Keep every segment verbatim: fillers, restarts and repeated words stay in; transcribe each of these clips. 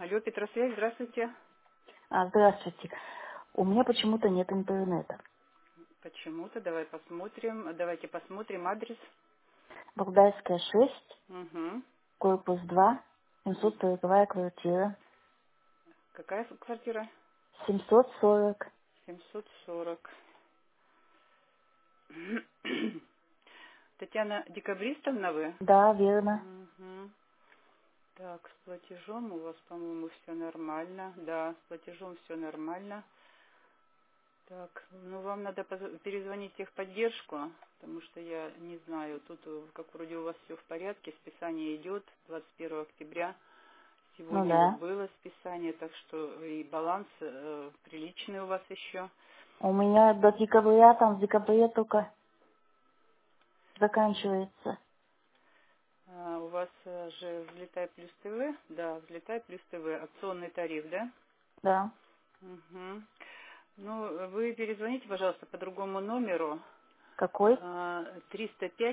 Алло, Петросвязь, здравствуйте. А, здравствуйте. У меня почему-то нет интернета. Почему-то, давай посмотрим. Давайте посмотрим адрес. Богдайская шесть, Угу. корпус два, семьсот сороковая квартира. Какая квартира? семьсот сорок. семьсот сорок. Татьяна Декабристовна вы? Да, верно. Угу. Так, с платежом у вас, по-моему, все нормально. Да, с платежом все нормально. Так, ну вам надо поз- перезвонить в техподдержку, потому что я не знаю, тут э, как вроде у вас все в порядке, списание идет двадцать первого октября. Ну Сегодня вот да. было списание, так что и баланс э, приличный у вас еще. У меня до декабря, там в декабре только заканчивается. А, у вас э, же «Взлетай плюс ТВ», да, «Взлетай плюс ТВ», опционный тариф, да? Да. Угу. Ну, вы перезвоните, пожалуйста, по другому номеру Какой? а, триста пять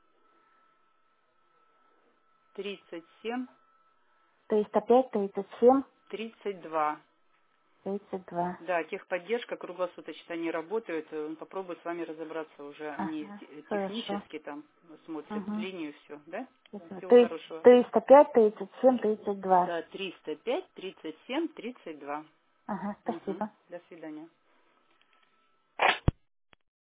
тридцать семь триста пять, тридцать семь, тридцать два. тридцать два. Да, техподдержка круглосуточно не работает. э, Он попробует с вами разобраться уже. Они Ага, те- хорошо. технически там смотрят Угу. линию все, да? Всего Три- хорошего. триста пять, тридцать семь, тридцать два. Да, триста пять тридцать семь тридцать два. Ага, Угу. спасибо. До свидания.